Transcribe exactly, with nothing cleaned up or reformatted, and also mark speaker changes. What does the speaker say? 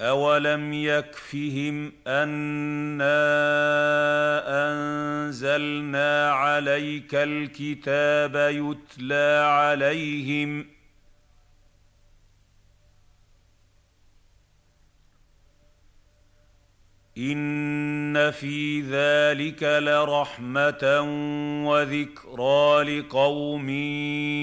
Speaker 1: أَوَلَمْ يَكْفِهِمْ أَنَّا أَنزَلْنَا عَلَيْكَ الْكِتَابَ يُتْلَىٰ عَلَيْهِمْ ۚ إِنَّ فِي ذَٰلِكَ لَرَحْمَةً وَذِكْرَىٰ لِقَوْمٍ